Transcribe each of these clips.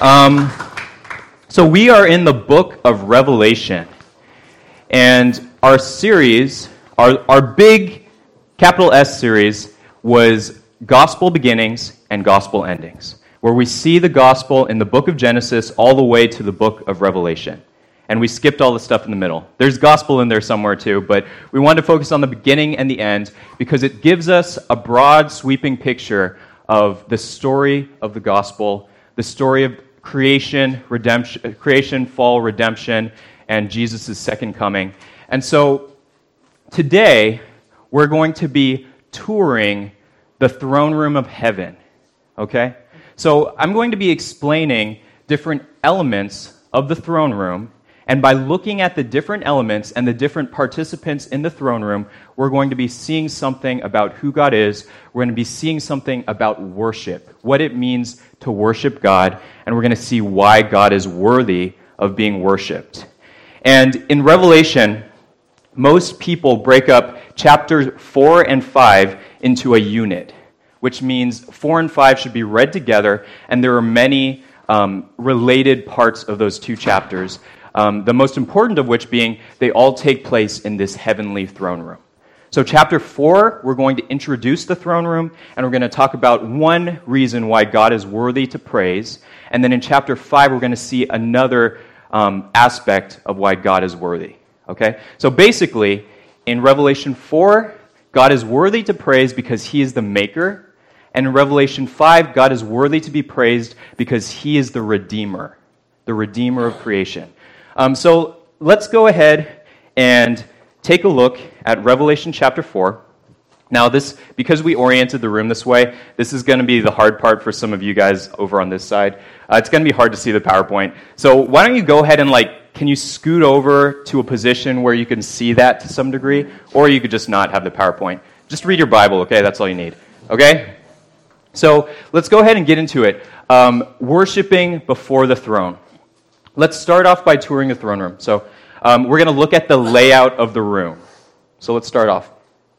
Um, so we are in the book of Revelation, and our series, our big capital S series, was Gospel Beginnings and Gospel Endings, where we see the gospel in the book of Genesis all the way to the book of Revelation. And we skipped all the stuff in the middle. There's gospel in there somewhere too, but we wanted to focus on the beginning and the end because it gives us a broad, sweeping picture of the story of the gospel, the story of creation, redemption, creation, fall, redemption, and Jesus' second coming. And so today, we're going to be touring the throne room of heaven, okay? So I'm going to be explaining different elements of the throne room, and by looking at the different elements and the different participants in the throne room, we're going to be seeing something about who God is. We're going to be seeing something about worship, what it means to worship God, and we're going to see why God is worthy of being worshipped. And in Revelation, most people break up chapters 4 and 5 into a unit, which means 4 and 5 should be read together, and there are many related parts of those two chapters. The most important of which being they all take place in this heavenly throne room. So chapter 4, we're going to introduce the throne room, and we're going to talk about one reason why God is worthy to praise. And then in chapter 5, we're going to see another aspect of why God is worthy. Okay? So basically, in Revelation 4, God is worthy to praise because he is the maker. And in Revelation 5, God is worthy to be praised because he is the redeemer of creation. So let's go ahead and take a look at Revelation chapter 4. Now because we oriented the room this way, this is going to be the hard part for some of you guys over on this side. It's going to be hard to see the PowerPoint. So why don't you go ahead and can you scoot over to a position where you can see that to some degree? Or you could just not have the PowerPoint. Just read your Bible, okay? That's all you need. Okay? So let's go ahead and get into it. Worshiping before the throne. Let's start off by touring the throne room. So we're going to look at the layout of the room. So let's start off.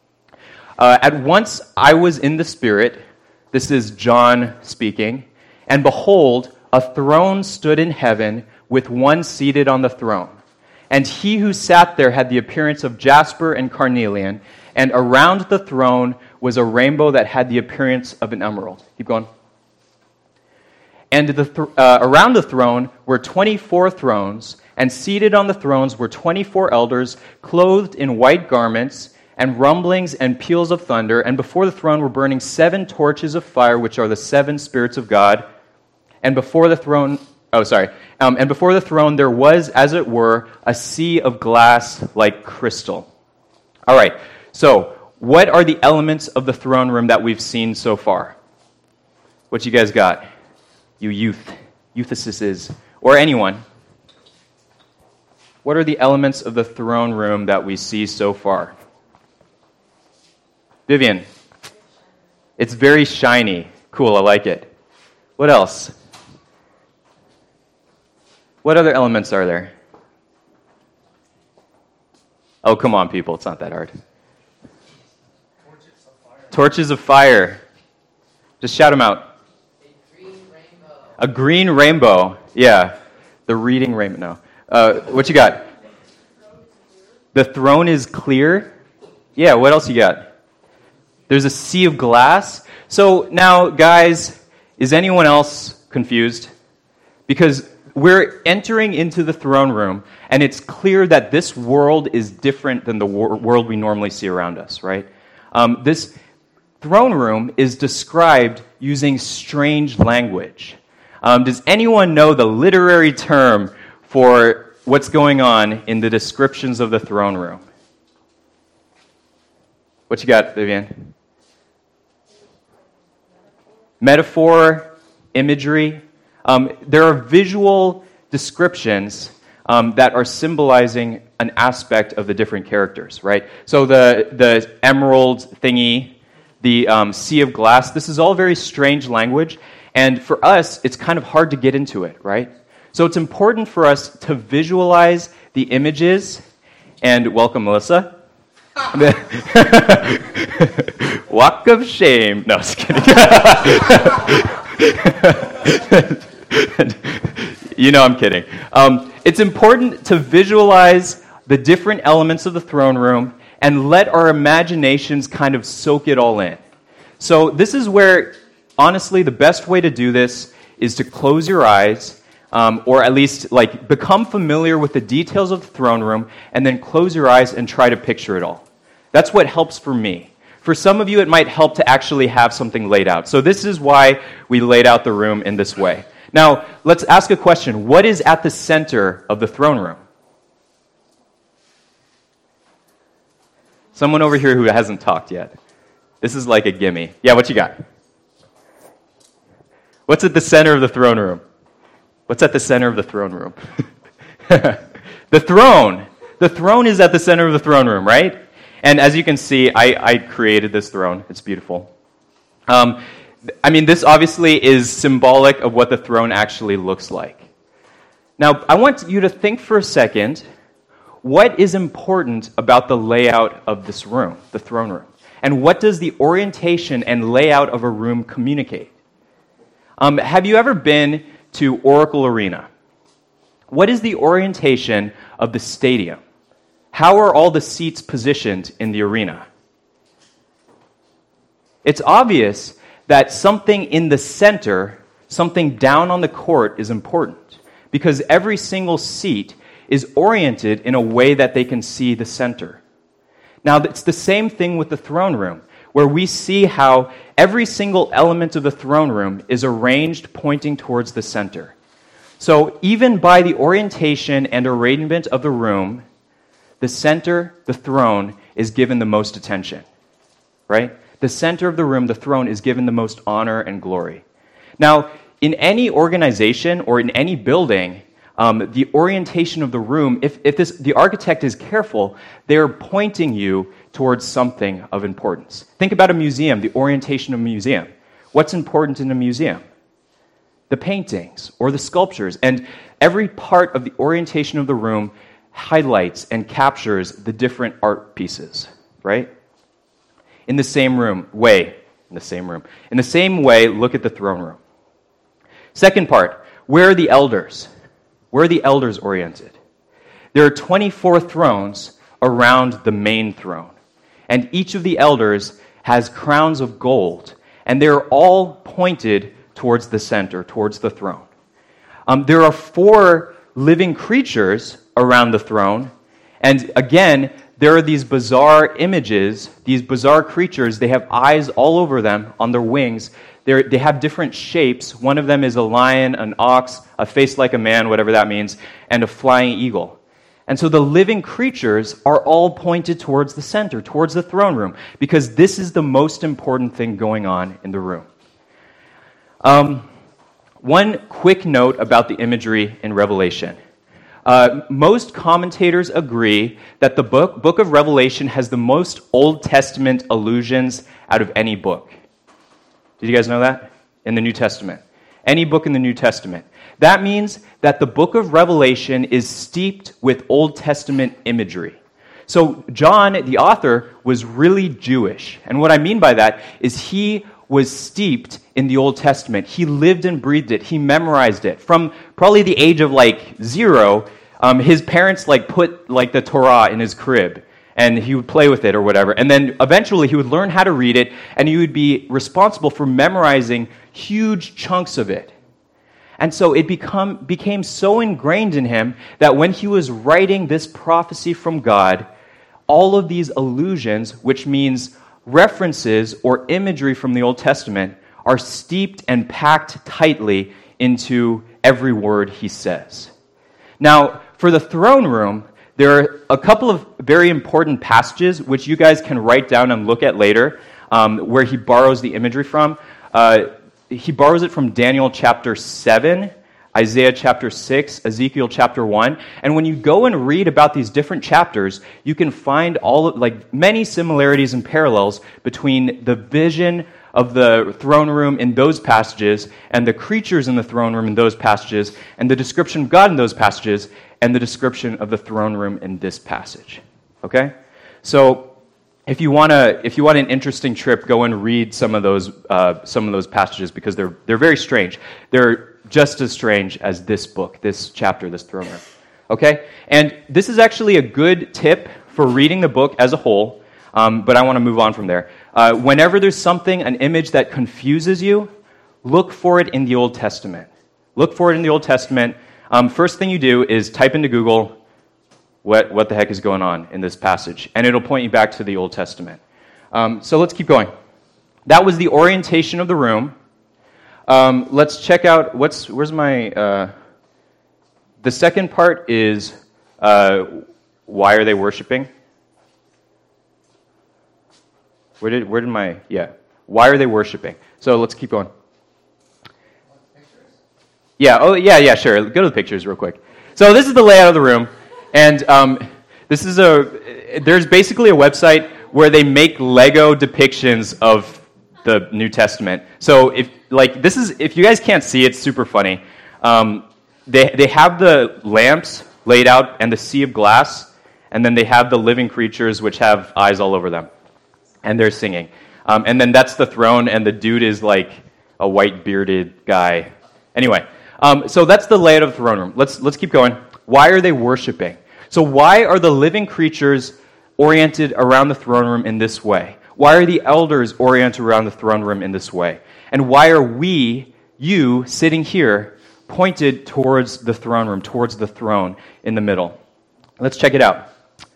At once I was in the Spirit. This is John speaking. And behold, a throne stood in heaven with one seated on the throne. And he who sat there had the appearance of jasper and carnelian. And around the throne was a rainbow that had the appearance of an emerald. Keep going. And around the throne were 24 thrones, and seated on the thrones were 24 elders, clothed in white garments, and rumblings and peals of thunder. And before the throne were burning 7 torches of fire, which are the 7 spirits of God. And before the throne, and before the throne there was, as it were, a sea of glass like crystal. All right. So, what are the elements of the throne room that we've seen so far? What you guys got? You youthicises, or anyone. What are the elements of the throne room that we see so far? Vivian. It's very shiny. Cool, I like it. What else? What other elements are there? Oh, come on, people. It's not that hard. Torches of fire. Torches of fire. Just shout them out. A green rainbow. Yeah. The reading rainbow. No. What you got? The throne is clear. Yeah, what else you got? There's a sea of glass. So now, guys, is anyone else confused? Because we're entering into the throne room, and it's clear that this world is different than the world we normally see around us, right? This throne room is described using strange language. Does anyone know the literary term for what's going on in the descriptions of the throne room? What you got, Vivian? Metaphor, imagery. There are visual descriptions that are symbolizing an aspect of the different characters, right? So the emerald thingy, the sea of glass, this is all very strange language. And for us, it's kind of hard to get into it, right? So it's important for us to visualize the images. And welcome, Melissa. Walk of shame. No, just kidding. You know I'm kidding. It's important to visualize the different elements of the throne room and let our imaginations kind of soak it all in. So this is where, honestly, the best way to do this is to close your eyes, or at least like become familiar with the details of the throne room, and then close your eyes and try to picture it all. That's what helps for me. For some of you, it might help to actually have something laid out. So this is why we laid out the room in this way. Now, let's ask a question. What is at the center of the throne room? Someone over here who hasn't talked yet. This is like a gimme. Yeah, what you got? What's at the center of the throne room? What's at the center of the throne room? The throne. The throne is at the center of the throne room, right? And as you can see, I created this throne. It's beautiful. This obviously is symbolic of what the throne actually looks like. Now, I want you to think for a second, what is important about the layout of this room, the throne room? And what does the orientation and layout of a room communicate? Have you ever been to Oracle Arena? What is the orientation of the stadium? How are all the seats positioned in the arena? It's obvious that something in the center, something down on the court is important because every single seat is oriented in a way that they can see the center. Now, it's the same thing with the throne room, where we see how every single element of the throne room is arranged pointing towards the center. So even by the orientation and arrangement of the room, the center, the throne, is given the most attention, right? The center of the room, the throne, is given the most honor and glory. Now, in any organization or in any building, the orientation of the room, if the architect is careful, they're pointing you towards something of importance. Think about a museum, the orientation of a museum. What's important in a museum? The paintings or the sculptures. And every part of the orientation of the room highlights and captures the different art pieces, right? In the same way, look at the throne room. Second part, where are the elders? Where are the elders oriented? There are 24 thrones around the main throne, and each of the elders has crowns of gold, and they're all pointed towards the center, towards the throne. There are 4 living creatures around the throne, and again, there are these bizarre images, these bizarre creatures. They have eyes all over them on their wings. They have different shapes. One of them is a lion, an ox, a face like a man, whatever that means, and a flying eagle. And so the living creatures are all pointed towards the center, towards the throne room, because this is the most important thing going on in the room. One quick note about the imagery in Revelation. Most commentators agree that the book of Revelation has the most Old Testament allusions out of any book. Did you guys know that? In the New Testament. Any book in the New Testament. That means that the book of Revelation is steeped with Old Testament imagery. So John, the author, was really Jewish. And what I mean by that is he was steeped in the Old Testament. He lived and breathed it. He memorized it. From probably the age of 0, his parents put the Torah in his crib, and he would play with it or whatever. And then eventually he would learn how to read it, and he would be responsible for memorizing huge chunks of it. And so it became so ingrained in him that when he was writing this prophecy from God, all of these allusions, which means references or imagery from the Old Testament, are steeped and packed tightly into every word he says. Now, for the throne room, there are a couple of very important passages which you guys can write down and look at later, where he borrows the imagery from. He borrows it from Daniel chapter 7, Isaiah chapter 6, Ezekiel chapter 1. And when you go and read about these different chapters, you can find many similarities and parallels between the vision of the throne room in those passages and the creatures in the throne room in those passages and the description of God in those passages and the description of the throne room in this passage. Okay? So if you want an interesting trip, go and read some of those passages because they're very strange. They're just as strange as this book, this chapter, this throne room. Okay? And this is actually a good tip for reading the book as a whole, but I want to move on from there. Whenever there's something, an image that confuses you, look for it in the Old Testament. Look for it in the Old Testament. First thing you do is type into Google, what the heck is going on in this passage? And it'll point you back to the Old Testament. So let's keep going. That was the orientation of the room. Let's check out, where's my, the second part is, why are they worshiping? Where did my, why are they worshiping? So let's keep going. Yeah, sure. Go to the pictures real quick. So this is the layout of the room, and there's basically a website where they make Lego depictions of the New Testament. So if you guys can't see, it's super funny. They have the lamps laid out and the sea of glass, and then they have the living creatures which have eyes all over them, and they're singing. And then that's the throne, and the dude is like a white bearded guy. Anyway. So that's the layout of the throne room. Let's keep going. Why are they worshiping? So why are the living creatures oriented around the throne room in this way? Why are the elders oriented around the throne room in this way? And why are you sitting here, pointed towards the throne room, towards the throne in the middle? Let's check it out.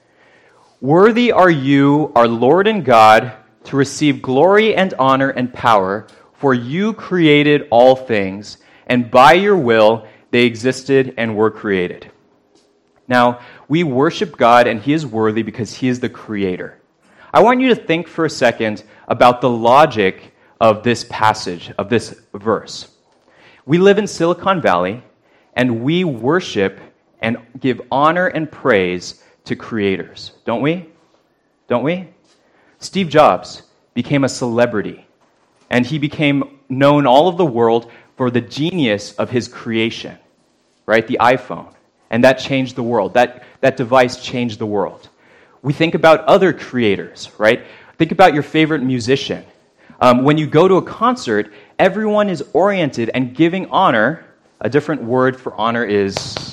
Worthy are you, our Lord and God, to receive glory and honor and power, for you created all things, and by your will they existed and were created. Now, we worship God, and He is worthy because He is the Creator. I want you to think for a second about the logic of this passage, of this verse. We live in Silicon Valley, and we worship and give honor and praise to creators, don't we? Don't we? Steve Jobs became a celebrity, and he became known all over the world for the genius of his creation, right? The iPhone. And that changed the world. That device changed the world. We think about other creators, right? Think about your favorite musician. When you go to a concert, everyone is oriented and giving honor. A different word for honor is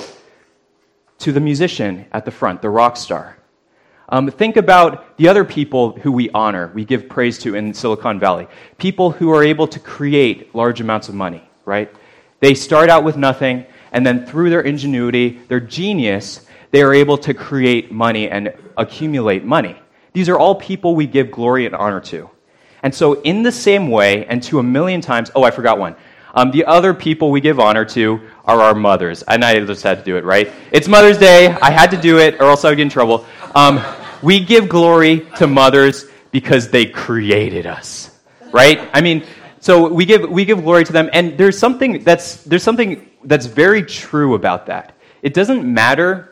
to the musician at the front, the rock star. Think about the other people who we honor, we give praise to in Silicon Valley. People who are able to create large amounts of money, right? They start out with nothing, and then through their ingenuity, their genius, they are able to create money and accumulate money. These are all people we give glory and honor to. And so in the same way, and to a million times, I forgot one. The other people we give honor to are our mothers. And I just had to do it, right? It's Mother's Day. I had to do it, or else I would get in trouble. We give glory to mothers because they created us, right? I mean, so we give glory to them, and there's something that's very true about that. It doesn't matter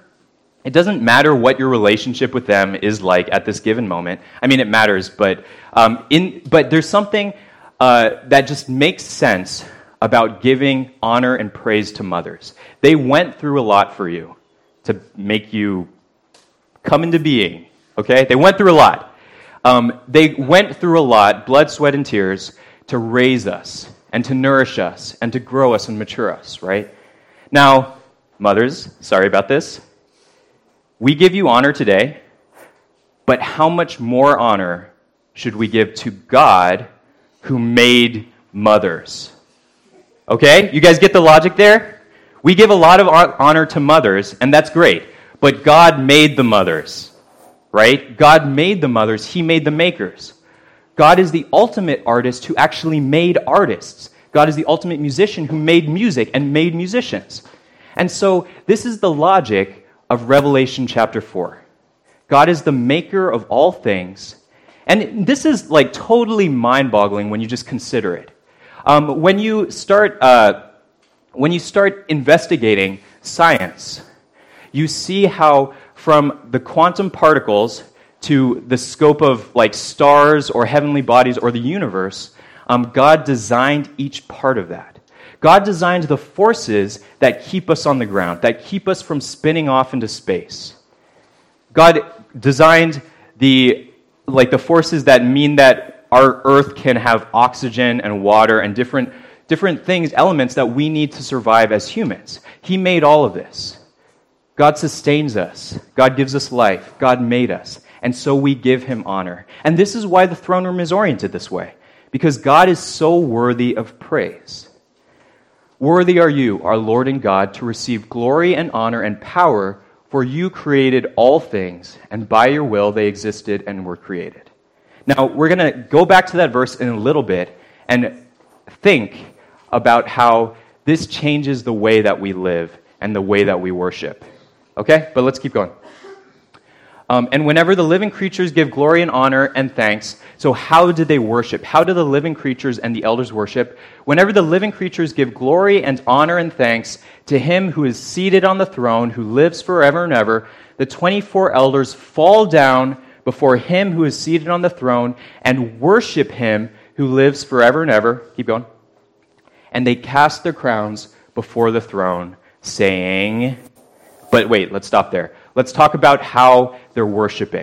what your relationship with them is like at this given moment. I mean, it matters, but there's something that just makes sense about giving honor and praise to mothers. They went through a lot for you to make you come into being. Okay? They went through a lot. They went through a lot, blood, sweat, and tears, to raise us and to nourish us and to grow us and mature us, right? Now, mothers, sorry about this. We give you honor today, but how much more honor should we give to God who made mothers? Okay? You guys get the logic there? We give a lot of honor to mothers, and that's great. But God made the mothers, right? God made the mothers. He made the makers. God is the ultimate artist who actually made artists. God is the ultimate musician who made music and made musicians. And so this is the logic of Revelation chapter 4. God is the maker of all things. And this is like totally mind-boggling when you just consider it. When you start investigating science, you see how from the quantum particles to the scope of like stars or heavenly bodies or the universe, God designed each part of that. God designed the forces that keep us on the ground, that keep us from spinning off into space. God designed the forces that mean that our Earth can have oxygen and water and different different things, elements that we need to survive as humans. He made all of this. God sustains us. God gives us life. God made us. And so we give him honor. And this is why the throne room is oriented this way, because God is so worthy of praise. Worthy are you, our Lord and God, to receive glory and honor and power, for you created all things, and by your will they existed and were created. Now, we're going to go back to that verse in a little bit and think about how this changes the way that we live and the way that we worship. Okay? But let's keep going. And whenever the living creatures give glory and honor and thanks, so how did they worship? How do the living creatures and the elders worship? Whenever the living creatures give glory and honor and thanks to him who is seated on the throne, who lives forever and ever, the 24 elders fall down before him who is seated on the throne and worship him who lives forever and ever. Keep going. And they cast their crowns before the throne, saying... But wait, let's stop there. Let's talk about how they're worshiping.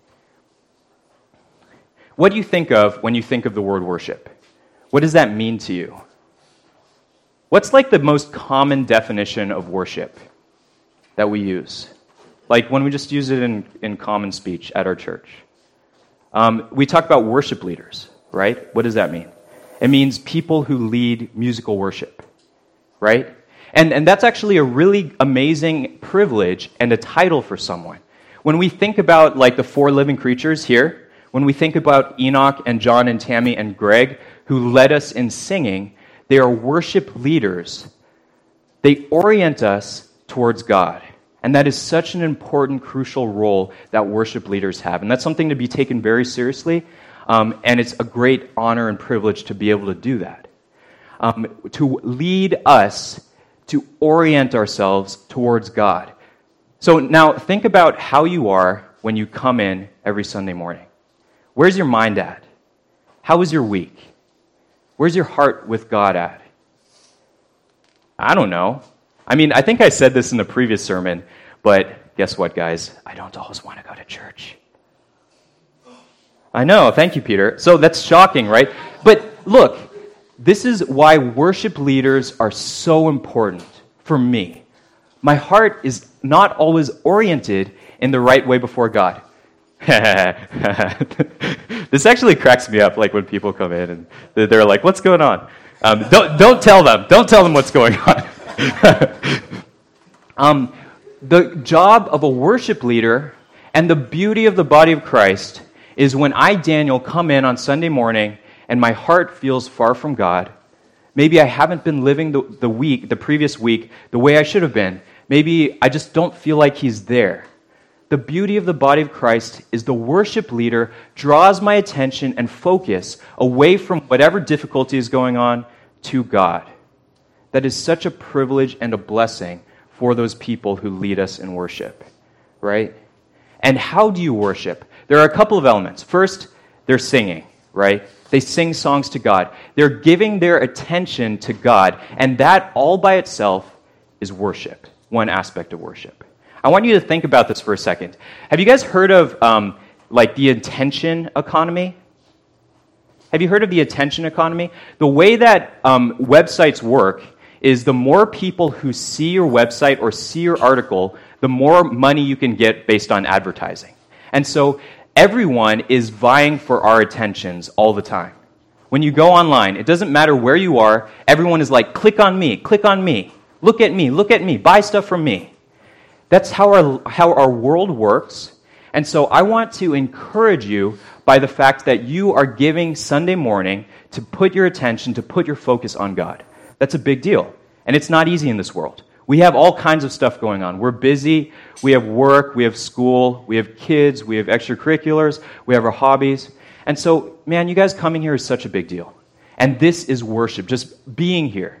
What do you think of when you think of the word worship? What does that mean to you? What's like the most common definition of worship that we use? Like when we just use it in common speech at our church. We talk about worship leaders, right? What does that mean? It means people who lead musical worship, right? And that's actually a really amazing privilege and a title for someone. When we think about like the four living creatures here, when we think about Enoch and John and Tammy and Greg, who led us in singing, they are worship leaders. They orient us towards God. And that is such an important, crucial role that worship leaders have. And that's something to be taken very seriously. And it's a great honor and privilege to be able to do that. To lead us to orient ourselves towards God. So now think about how you are when you come in every Sunday morning. Where's your mind at? How was your week? Where's your heart with God at? I don't know. I mean, I think I said this in the previous sermon, but guess what, guys? I don't always want to go to church. I know. Thank you, Peter. So that's shocking, right? But look, this is why worship leaders are so important for me. My heart is not always oriented in the right way before God. This actually cracks me up, like when people come in and they're like, "What's going on?" Don't tell them. Don't tell them what's going on. The job of a worship leader and the beauty of the body of Christ is when I, Daniel, come in on Sunday morning and my heart feels far from God. Maybe I haven't been living the previous week, the way I should have been. Maybe I just don't feel like he's there. The beauty of the body of Christ is the worship leader draws my attention and focus away from whatever difficulty is going on to God. That is such a privilege and a blessing for those people who lead us in worship, right? And how do you worship? There are a couple of elements. First, they're singing, right? They sing songs to God. They're giving their attention to God, and that all by itself is worship, one aspect of worship. I want you to think about this for a second. Have you guys heard of like the attention economy? Have you heard of the attention economy? The way that websites work is the more people who see your website or see your article, the more money you can get based on advertising. And so everyone is vying for our attentions all the time. When you go online, it doesn't matter where you are, everyone is like, click on me, look at me, buy stuff from me. That's how our world works. And so I want to encourage you by the fact that you are giving Sunday morning to put your attention, to put your focus on God. That's a big deal. And it's not easy in this world. We have all kinds of stuff going on. We're busy, we have work, we have school, we have kids, we have extracurriculars, we have our hobbies. And so, man, you guys coming here is such a big deal. And this is worship, just being here.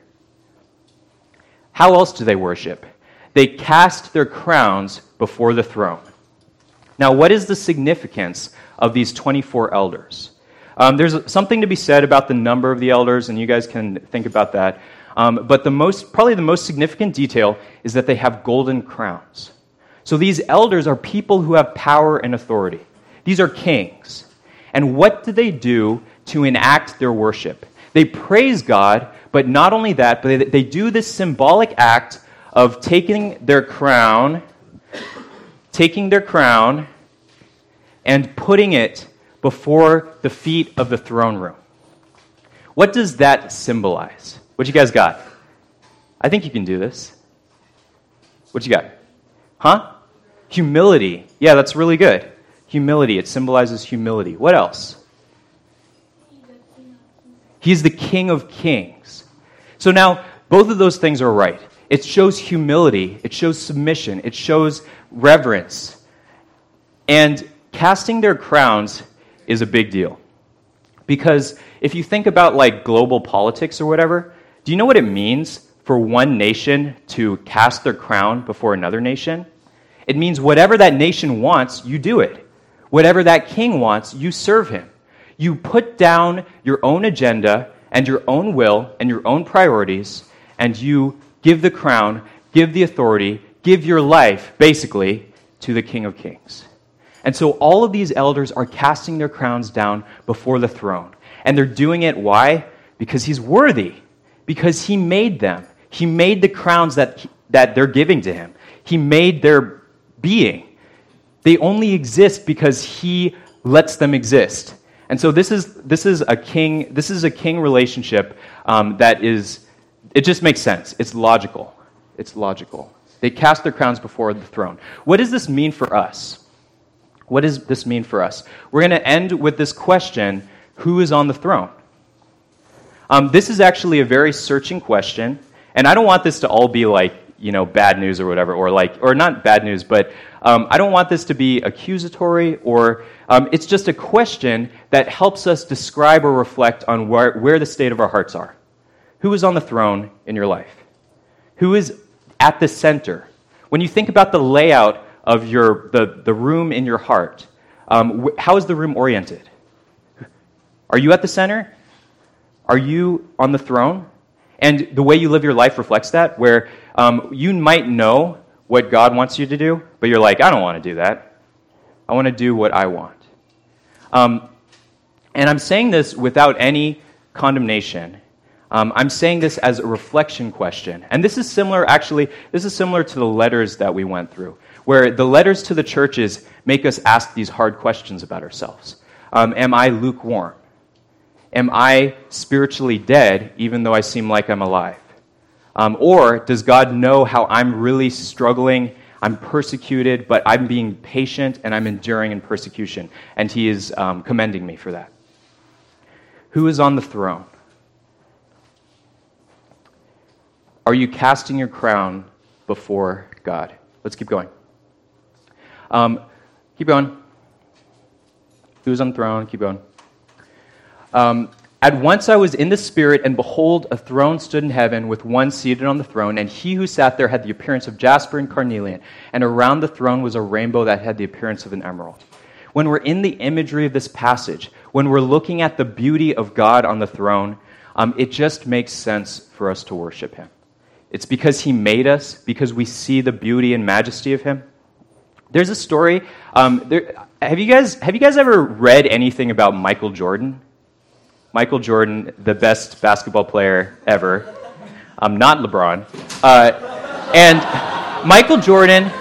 How else do they worship? They cast their crowns before the throne. Now, what is the significance of these 24 elders? There's something to be said about the number of the elders, and you guys can think about that. But probably the most significant detail is that they have golden crowns. So these elders are people who have power and authority. These are kings. And what do they do to enact their worship? They praise God, but not only that, but they do this symbolic act of taking their crown and putting it before the feet of the throne room. What does that symbolize? What you guys got? I think you can do this. What you got? Huh? Humility. Yeah, that's really good. Humility. It symbolizes humility. What else? He's the King of Kings. So now, both of those things are right. It shows humility. It shows submission. It shows reverence. And casting their crowns is a big deal. Because if you think about like global politics or whatever, do you know what it means for one nation to cast their crown before another nation? It means whatever that nation wants, you do it. Whatever that king wants, you serve him. You put down your own agenda and your own will and your own priorities, and you give the crown, give the authority, give your life, basically, to the King of Kings. And so all of these elders are casting their crowns down before the throne. And they're doing it, why? Because he's worthy. Because he made them. He made the crowns that they're giving to him. He made their being. They only exist because he lets them exist. And so this is a king relationship that is, it just makes sense. It's logical. It's logical. They cast their crowns before the throne. What does this mean for us? What does this mean for us? We're going to end with this question, who is on the throne? This is actually a very searching question, and I don't want this to all be like, bad news or whatever, or not bad news, but I don't want this to be accusatory, or it's just a question that helps us describe or reflect on where the state of our hearts are. Who is on the throne in your life? Who is at the center? When you think about the layout of the room in your heart, how is the room oriented? Are you at the center? Are you on the throne? And the way you live your life reflects that, where you might know what God wants you to do, but you're like, I don't want to do that. I want to do what I want. And I'm saying this without any condemnation. I'm saying this as a reflection question. And this is similar to the letters that we went through, where the letters to the churches make us ask these hard questions about ourselves. Am I lukewarm? Am I spiritually dead, even though I seem like I'm alive? Or does God know how I'm really struggling, I'm persecuted, but I'm being patient and I'm enduring in persecution, and he is commending me for that? Who is on the throne? Are you casting your crown before God? Let's keep going. Keep going. Who's on the throne? Keep going. At once I was in the Spirit, and behold, a throne stood in heaven with one seated on the throne, and he who sat there had the appearance of jasper and carnelian, and around the throne was a rainbow that had the appearance of an emerald. When we're in the imagery of this passage, when we're looking at the beauty of God on the throne, it just makes sense for us to worship him. It's because he made us, because we see the beauty and majesty of him. There's a story. Have you guys ever read anything about Michael Jordan? Michael Jordan, the best basketball player ever. Not LeBron. And Michael Jordan,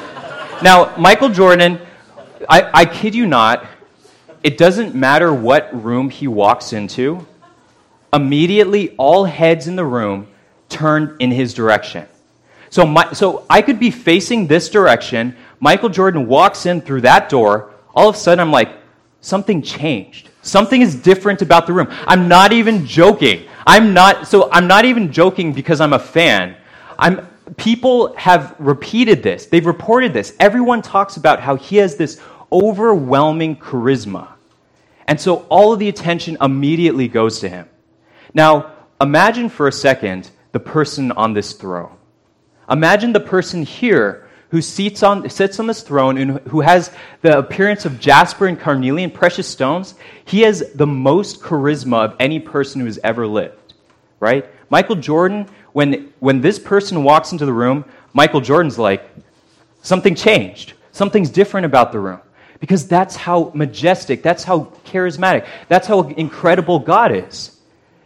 I kid you not, it doesn't matter what room he walks into, immediately all heads in the room turn in his direction. So I could be facing this direction, Michael Jordan walks in through that door, all of a sudden I'm like, something changed. Something is different about the room. I'm not even joking. I'm not even joking because I'm a fan. People have repeated this. They've reported this. Everyone talks about how he has this overwhelming charisma. And so all of the attention immediately goes to him. Now, imagine for a second the person on this throne. Imagine the person here who sits on this throne and who has the appearance of jasper and carnelian, precious stones. He has the most charisma of any person who has ever lived, right? Michael Jordan, when this person walks into the room, Michael Jordan's like, something changed. Something's different about the room. Because that's how majestic, that's how charismatic, that's how incredible God is.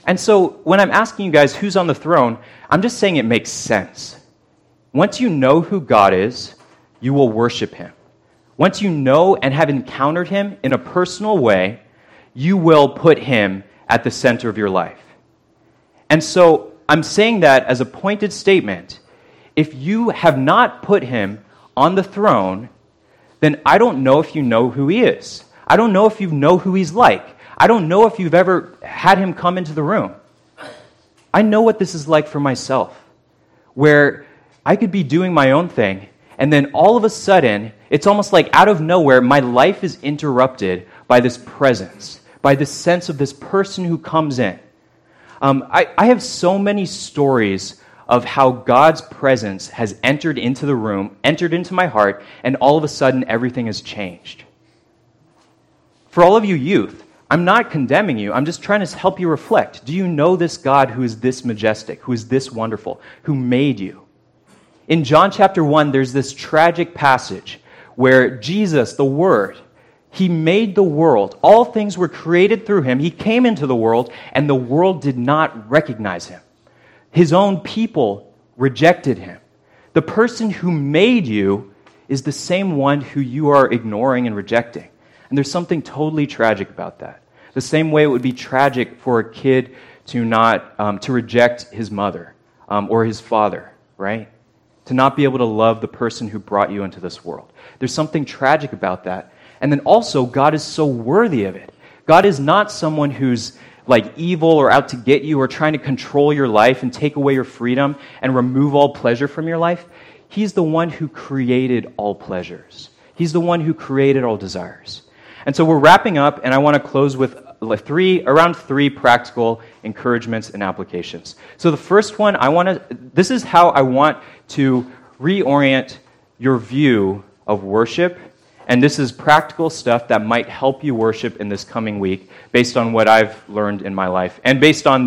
And so when I'm asking you guys who's on the throne, I'm just saying it makes sense. Once you know who God is, you will worship him. Once you know and have encountered him in a personal way, you will put him at the center of your life. And so I'm saying that as a pointed statement. If you have not put him on the throne, then I don't know if you know who he is. I don't know if you know who he's like. I don't know if you've ever had him come into the room. I know what this is like for myself, where I could be doing my own thing, and then all of a sudden, it's almost like out of nowhere, my life is interrupted by this presence, by the sense of this person who comes in. I have so many stories of how God's presence has entered into the room, entered into my heart, and all of a sudden everything has changed. For all of you youth, I'm not condemning you. I'm just trying to help you reflect. Do you know this God who is this majestic, who is this wonderful, who made you? In John chapter 1, there's this tragic passage where Jesus, the Word, he made the world. All things were created through him. He came into the world, and the world did not recognize him. His own people rejected him. The person who made you is the same one who you are ignoring and rejecting. And there's something totally tragic about that. The same way it would be tragic for a kid to reject his mother or his father, right? To not be able to love the person who brought you into this world. There's something tragic about that. And then also, God is so worthy of it. God is not someone who's like evil or out to get you or trying to control your life and take away your freedom and remove all pleasure from your life. He's the one who created all pleasures. He's the one who created all desires. And so we're wrapping up, and I want to close with around three practical encouragements and applications. So the first one, this is how I want to reorient your view of worship. And this is practical stuff that might help you worship in this coming week based on what I've learned in my life and based on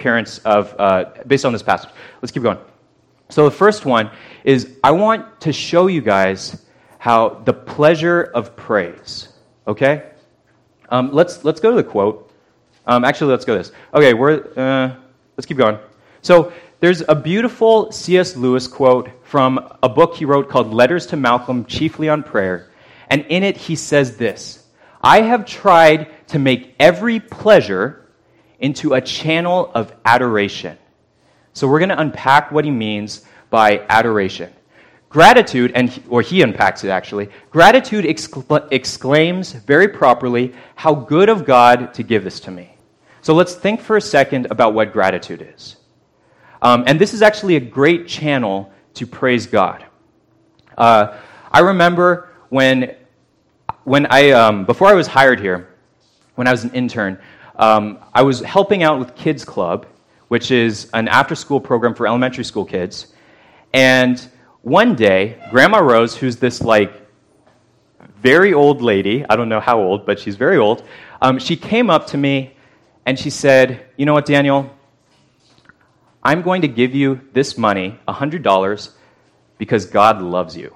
based on this passage. Let's keep going. So the first one is I want to show you guys how the pleasure of praise, okay? Let's go to the quote. Actually, let's go this. Okay, let's keep going. So there's a beautiful C.S. Lewis quote from a book he wrote called Letters to Malcolm, Chiefly on Prayer. And in it, he says this: I have tried to make every pleasure into a channel of adoration. So we're going to unpack what he means by adoration. Gratitude, or he unpacks it actually, gratitude exclaims very properly, how good of God to give this to me. So let's think for a second about what gratitude is. And this is actually a great channel to praise God. I remember when I before I was hired here, when I was an intern, I was helping out with Kids Club, which is an after-school program for elementary school kids. And one day, Grandma Rose, who's this very old lady, I don't know how old, but she's very old, she came up to me and she said, "You know what, Daniel? I'm going to give you this money, $100, because God loves you."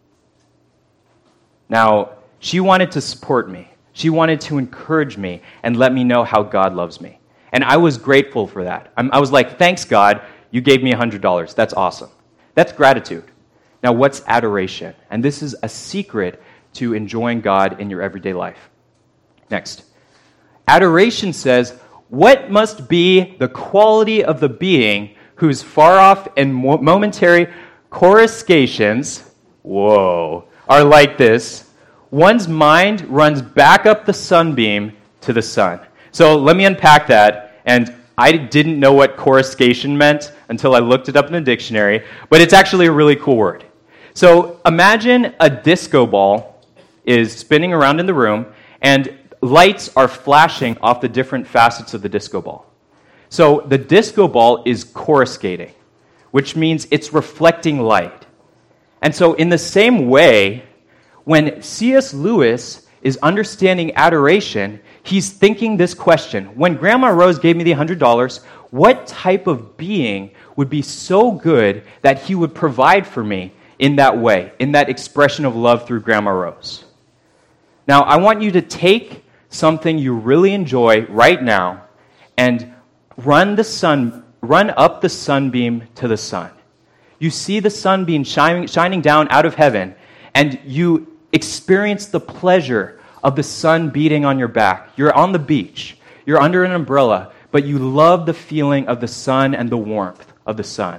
Now, she wanted to support me. She wanted to encourage me and let me know how God loves me. And I was grateful for that. I was like, thanks, God, you gave me $100. That's awesome. That's gratitude. Now, what's adoration? And this is a secret to enjoying God in your everyday life. Next. Adoration says, what must be the quality of the being whose far off and momentary coruscations, are like this? One's mind runs back up the sunbeam to the sun. So let me unpack that. And I didn't know what coruscation meant until I looked it up in the dictionary, but it's actually a really cool word. So imagine a disco ball is spinning around in the room, and lights are flashing off the different facets of the disco ball. So the disco ball is coruscating, which means it's reflecting light. And so in the same way, when C.S. Lewis is understanding adoration, he's thinking this question: when Grandma Rose gave me the $100, what type of being would be so good that he would provide for me in that way, in that expression of love through Grandma Rose? Now, I want you to take something you really enjoy right now and run up the sunbeam to the sun. You see the sunbeam shining down out of heaven, and you experience the pleasure of the sun beating on your back. You're on the beach. You're under an umbrella, but you love the feeling of the sun and the warmth of the sun.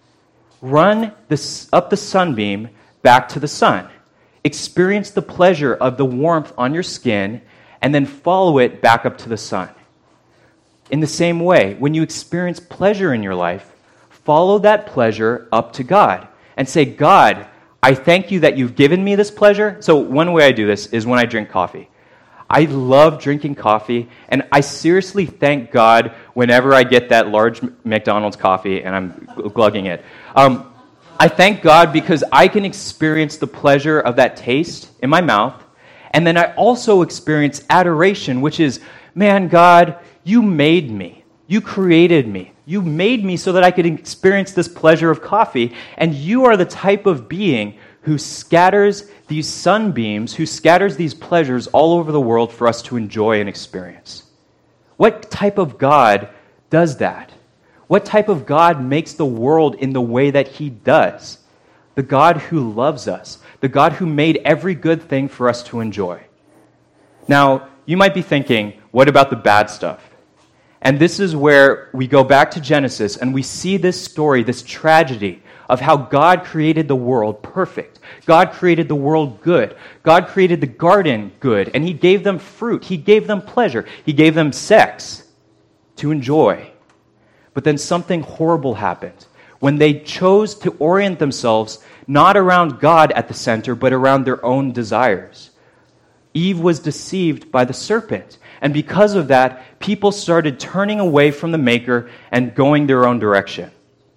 Run up the sunbeam back to the sun. Experience the pleasure of the warmth on your skin, and then follow it back up to the sun. In the same way, when you experience pleasure in your life, follow that pleasure up to God and say, God, I thank you that you've given me this pleasure. So one way I do this is when I drink coffee. I love drinking coffee, and I seriously thank God whenever I get that large McDonald's coffee and I'm glugging it. I thank God because I can experience the pleasure of that taste in my mouth, and then I also experience adoration, which is, man, God, you made me. You created me. You made me so that I could experience this pleasure of coffee, and you are the type of being who scatters these sunbeams, who scatters these pleasures all over the world for us to enjoy and experience. What type of God does that? What type of God makes the world in the way that he does? The God who loves us, the God who made every good thing for us to enjoy. Now, you might be thinking, what about the bad stuff? And this is where we go back to Genesis and we see this story, this tragedy of how God created the world perfect. God created the world good. God created the garden good. And he gave them fruit. He gave them pleasure. He gave them sex to enjoy. But then something horrible happened when they chose to orient themselves not around God at the center, but around their own desires. Eve was deceived by the serpent. And because of that, people started turning away from the Maker and going their own direction.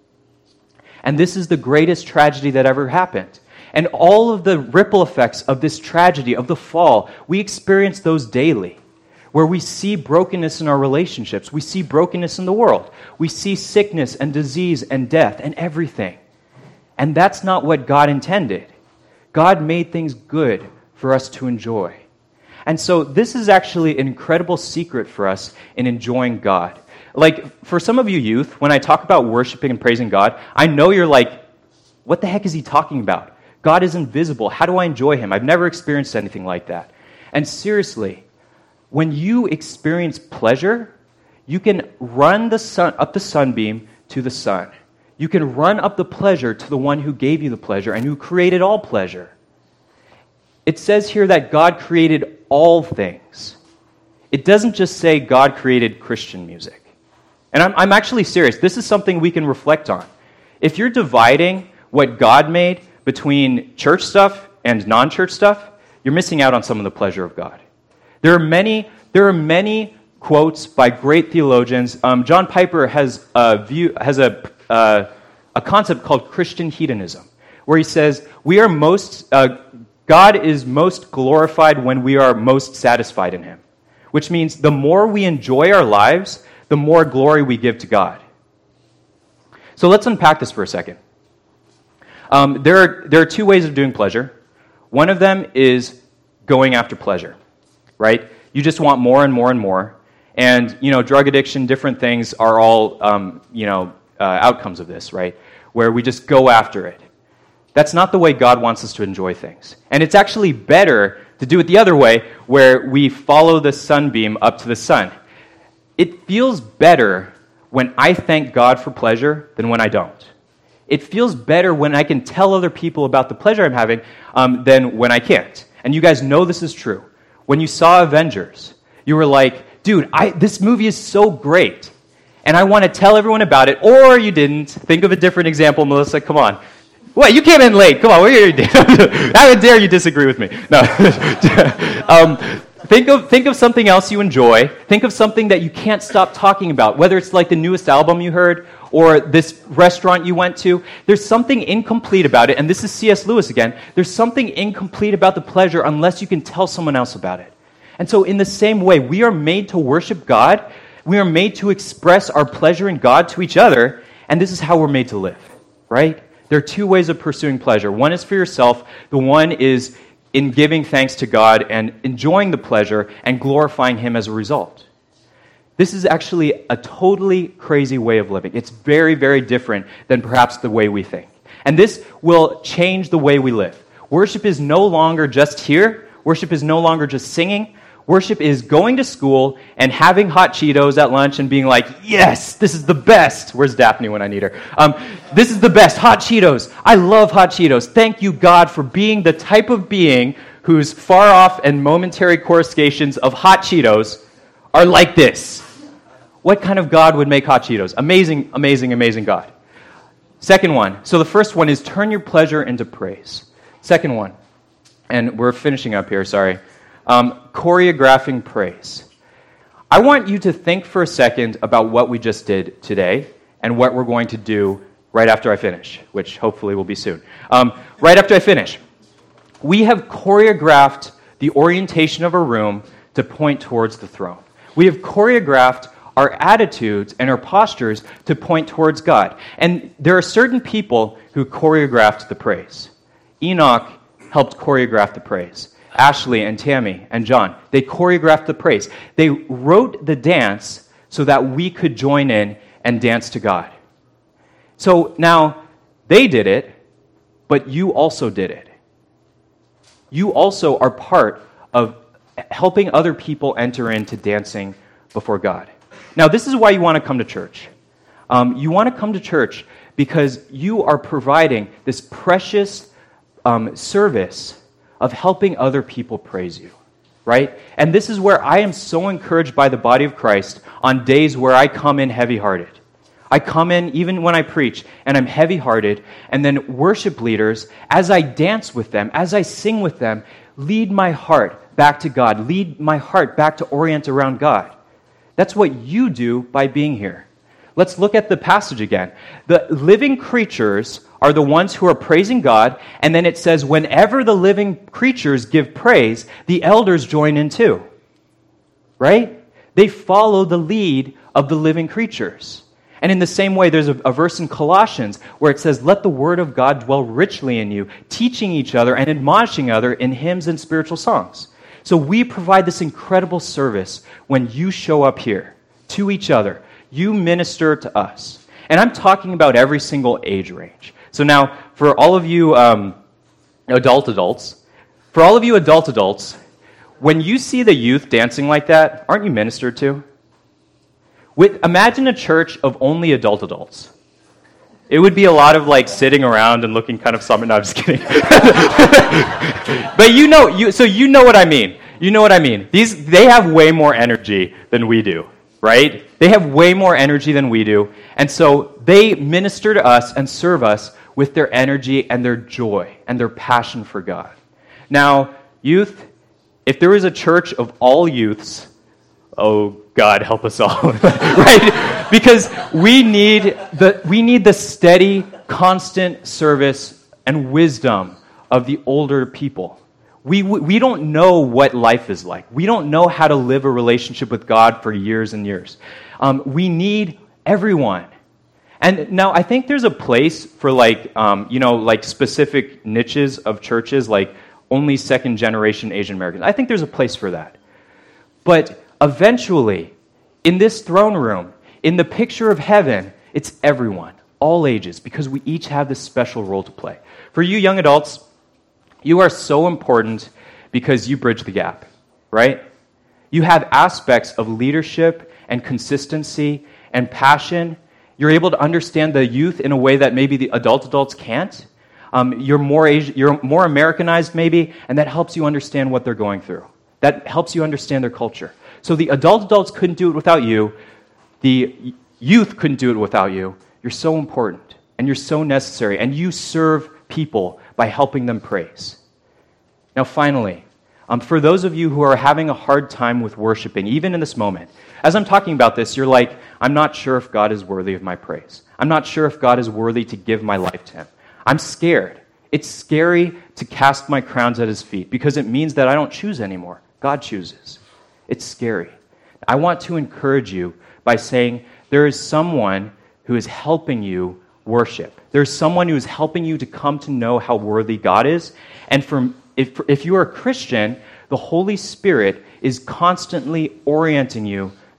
And this is the greatest tragedy that ever happened. And all of the ripple effects of this tragedy, of the fall, we experience those daily, where we see brokenness in our relationships. We see brokenness in the world. We see sickness and disease and death and everything. And that's not what God intended. God made things good for us to enjoy. And so this is actually an incredible secret for us in enjoying God. Like, for some of you youth, when I talk about worshiping and praising God, I know you're like, what the heck is he talking about? God is invisible. How do I enjoy him? I've never experienced anything like that. And seriously, when you experience pleasure, you can run up the sunbeam to the sun. You can run up the pleasure to the one who gave you the pleasure and who created all pleasure. It says here that God created all things. It doesn't just say God created Christian music. And I'm actually serious. This is something we can reflect on. If you're dividing what God made between church stuff and non-church stuff, you're missing out on some of the pleasure of God. There are many quotes by great theologians. John Piper has a concept called Christian hedonism, where he says God is most glorified when we are most satisfied in him, which means the more we enjoy our lives, the more glory we give to God. So let's unpack this for a second. There are two ways of doing pleasure. One of them is going after pleasure, right? You just want more and more and more. And, drug addiction, different things are all, outcomes of this, right? Where we just go after it. That's not the way God wants us to enjoy things. And it's actually better to do it the other way, where we follow the sunbeam up to the sun. It feels better when I thank God for pleasure than when I don't. It feels better when I can tell other people about the pleasure I'm having than when I can't. And you guys know this is true. When you saw Avengers, you were like, dude, this movie is so great, and I want to tell everyone about it, or you didn't. Think of a different example, Melissa, come on. What, you came in late. Come on, what are you doing? How dare you disagree with me? No. Think of something else you enjoy. Think of something that you can't stop talking about, whether it's like the newest album you heard or this restaurant you went to. There's something incomplete about it, and this is C.S. Lewis again. There's something incomplete about the pleasure unless you can tell someone else about it. And so in the same way, we are made to worship God. We are made to express our pleasure in God to each other, and this is how we're made to live, right? There are two ways of pursuing pleasure. One is for yourself. The one is in giving thanks to God and enjoying the pleasure and glorifying him as a result. This is actually a totally crazy way of living. It's very, very different than perhaps the way we think. And this will change the way we live. Worship is no longer just here. Worship is no longer just singing. Worship is going to school and having hot Cheetos at lunch and being like, yes, this is the best. Where's Daphne when I need her? This is the best, hot Cheetos. I love hot Cheetos. Thank you, God, for being the type of being whose far off and momentary coruscations of hot Cheetos are like this. What kind of God would make hot Cheetos? Amazing, amazing, amazing God. Second one. So the first one is turn your pleasure into praise. Second one, and we're finishing up here, sorry. Choreographing praise. I want you to think for a second about what we just did today and what we're going to do right after I finish, which hopefully will be soon. Right after I finish, we have choreographed the orientation of a room to point towards the throne. We have choreographed our attitudes and our postures to point towards God. And there are certain people who choreographed the praise. Enoch helped choreograph the praise. Ashley and Tammy and John, they choreographed the praise. They wrote the dance so that we could join in and dance to God. So now, they did it, but you also did it. You also are part of helping other people enter into dancing before God. Now, this is why you want to come to church. You want to come to church because you are providing this precious service of helping other people praise you, right? And this is where I am so encouraged by the body of Christ on days where I come in heavy-hearted. I come in, even when I preach, and I'm heavy-hearted, and then worship leaders, as I dance with them, as I sing with them, lead my heart back to God, lead my heart back to orient around God. That's what you do by being here. Let's look at the passage again. The living creatures are the ones who are praising God, and then it says, whenever the living creatures give praise, the elders join in too. Right? They follow the lead of the living creatures. And in the same way, there's a verse in Colossians where it says, let the word of God dwell richly in you, teaching each other and admonishing other in hymns and spiritual songs. So we provide this incredible service when you show up here to each other. You minister to us. And I'm talking about every single age range. So now, for all of you adults, when you see the youth dancing like that, aren't you ministered to? Imagine a church of only adults. It would be a lot of like sitting around and looking kind of somber. No, I'm just kidding. But you know what I mean. You know what I mean. They have way more energy than we do, right? They have way more energy than we do. And so they minister to us and serve us with their energy and their joy and their passion for God. Now, youth, if there is a church of all youths, oh, God, help us all, right? Because we need the steady, constant service and wisdom of the older people. We don't know what life is like. We don't know how to live a relationship with God for years and years. We need everyone. And now I think there's a place for like specific niches of churches, like only second-generation Asian Americans. I think there's a place for that. But eventually, in this throne room, in the picture of heaven, it's everyone, all ages, because we each have this special role to play. For you young adults, you are so important because you bridge the gap, right? You have aspects of leadership and consistency and passion. You're able to understand the youth in a way that maybe the adults can't. You're more Americanized maybe, and that helps you understand what they're going through. That helps you understand their culture. So the adults couldn't do it without you. The youth couldn't do it without you. You're so important, and you're so necessary, and you serve people by helping them praise. Now, finally, for those of you who are having a hard time with worshiping, even in this moment, as I'm talking about this, you're like, I'm not sure if God is worthy of my praise. I'm not sure if God is worthy to give my life to him. I'm scared. It's scary to cast my crowns at his feet because it means that I don't choose anymore. God chooses. It's scary. I want to encourage you by saying there is someone who is helping you worship. There's someone who is helping you to come to know how worthy God is. And if you are a Christian, the Holy Spirit is constantly orienting you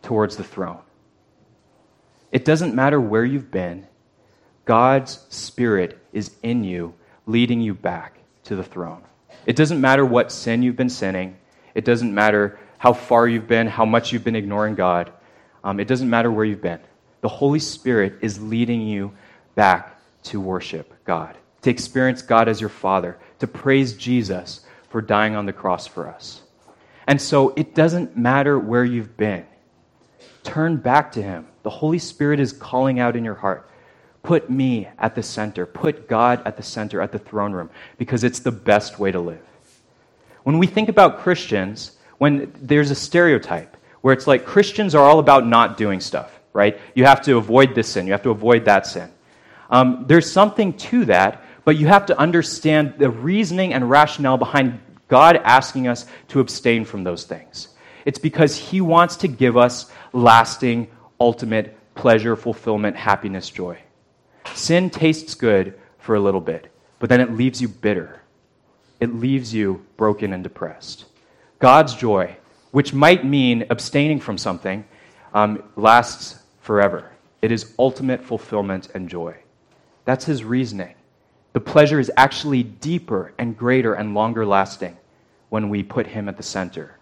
towards the throne. It doesn't matter where you've been. God's Spirit is in you, leading you back to the throne. It doesn't matter what sin you've been sinning. It doesn't matter how far you've been, how much you've been ignoring God. It doesn't matter where you've been. The Holy Spirit is leading you back to worship God, to experience God as your Father, to praise Jesus for dying on the cross for us. And so it doesn't matter where you've been. Turn back to Him. The Holy Spirit is calling out in your heart. Put me at the center. Put God at the center, at the throne room, because it's the best way to live. When we think about Christians, when there's a stereotype where it's like Christians are all about not doing stuff, right? You have to avoid this sin. You have to avoid that sin. There's something to that, but you have to understand the reasoning and rationale behind God asking us to abstain from those things. It's because He wants to give us lasting, ultimate pleasure, fulfillment, happiness, joy. Sin tastes good for a little bit, but then it leaves you bitter. It leaves you broken and depressed. God's joy, which might mean abstaining from something, lasts forever. It is ultimate fulfillment and joy. That's His reasoning. The pleasure is actually deeper and greater and longer lasting when we put Him at the center.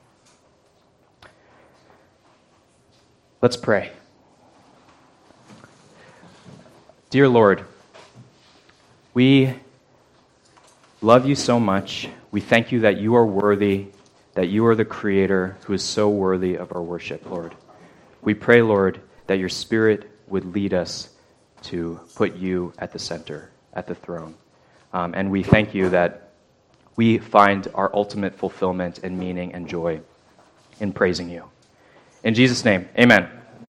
Let's pray. Dear Lord, we love You so much. We thank You that You are worthy, that You are the Creator who is so worthy of our worship, Lord. We pray, Lord, that Your Spirit would lead us to put You at the center, at the throne. And we thank You that we find our ultimate fulfillment and meaning and joy in praising You. In Jesus' name, amen.